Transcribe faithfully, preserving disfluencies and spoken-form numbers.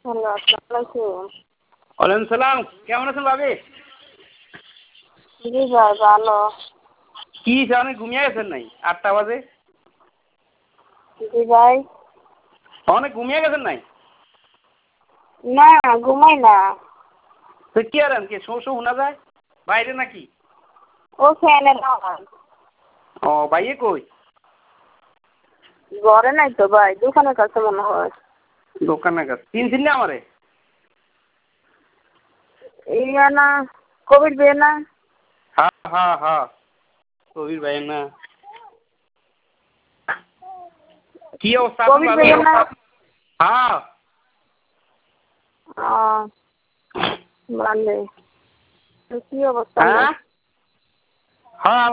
Hello, আসসালামু আলাইকুম। ওয়ালাইকুম সালাম। কেমন আছেন ভাবি? জি ভাই ভালো। কি অনেক ঘুমিয়ে গেছেন নাই? আটটা বাজে। জি ভাই। অনেক ঘুমিয়ে গেছেন নাই? না ঘুমাই না। তো কি আরেন কি শো শো শোনা যায় বাইরে নাকি? ও ফ্যানের আওয়াজ। ও ভাইয়ে কই? ঘরে নাই তো ভাই, দোকানের কাছে মনে হয়। দোকানের কাছে। চিনছেন না আমারে? ইয়া না, কবির বিয়ে না? হ্যাঁ হ্যাঁ হ্যাঁ কবির ভাই না। কি অবস্থা এখন কবির ভালো? বিয়ে না? হ্যাঁ ও ভালোই। তো কি অবস্থা? হ্যাঁ হ্যাঁ